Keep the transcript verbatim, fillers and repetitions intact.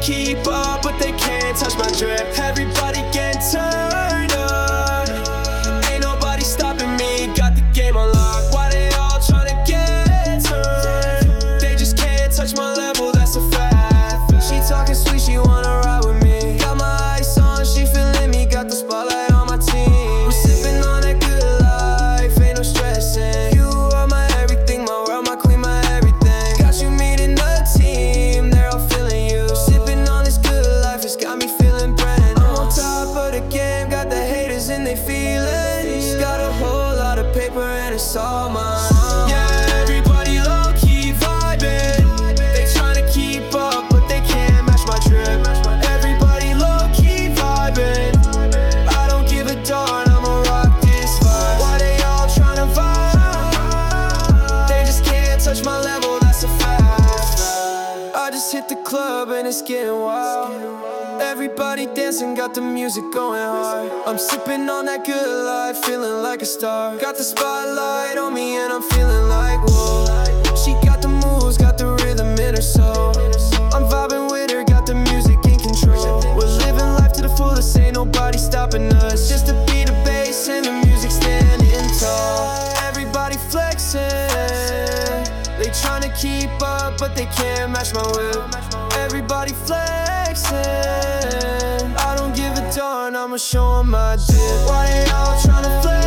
keep up, but they can't touch my drip. Everybody getting turned up, ain't nobody stopping me. Got the game on lock, why they all tryna get turned? They just can't touch my level, that's a fact. She talking sweet, she wanna ride with me. Got my ice on, she feeling me, got the spotlight on my team. We're sipping on that good life, ain't no stressing. You are my everything, my world, my queen, my everything. Got you meeting the team, they're all feeling you. Sipping on this good life, it's got me feeling brand new. I'm on top of the game, got the haters and they feelings. Got a whole lot of paper and it's all mine. Yeah, everybody low-key vibing. They tryna keep up, but they can't match my drip. Everybody low-key vibing. I don't give a darn, I'ma rock this vibe. Why they all tryna vibe? They just can't touch my level, that's a fact. I just hit the club and it's getting wild. Everybody dancing, got the music going hard. I'm sipping on that good life, feeling like a star. Got the spotlight on me and I'm feeling like whoa. She got the moves, got the rhythm in her soul. I'm vibing with her, got the music in control. We're living life to the fullest, ain't nobody stopping us. Just to beat the bass and the music standing tall. Everybody flexing, they tryna keep up, but they can't match my whip. Everybody flexing, I don't give a darn, I'ma show 'em my dip. Why they all tryna flex?